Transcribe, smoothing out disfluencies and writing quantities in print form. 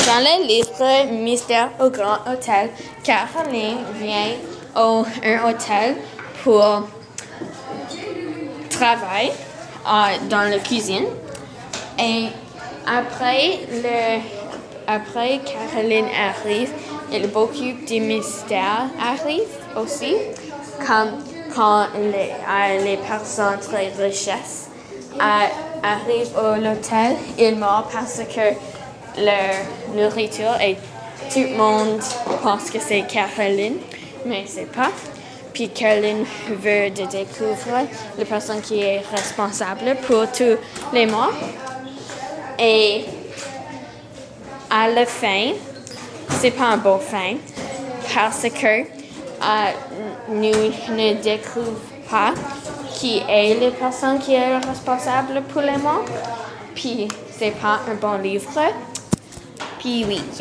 Dans le livre Mystère au Grand Hôtel, Caroline vient à un hôtel pour travailler dans la cuisine. Et après Caroline arrive, il y a beaucoup de mystères arrivent aussi, comme quand les personnes très riches arrivent à l'hôtel, ils meurent parce que leur nourriture et tout le monde pense que c'est Caroline, mais c'est pas. Puis Caroline veut découvrir la personne qui est responsable pour tous les morts. Et à la fin, c'est pas un beau fin, parce que nous ne découvrons pas qui est la personne qui est responsable pour les morts. Puis c'est pas un bon livre. Puis oui.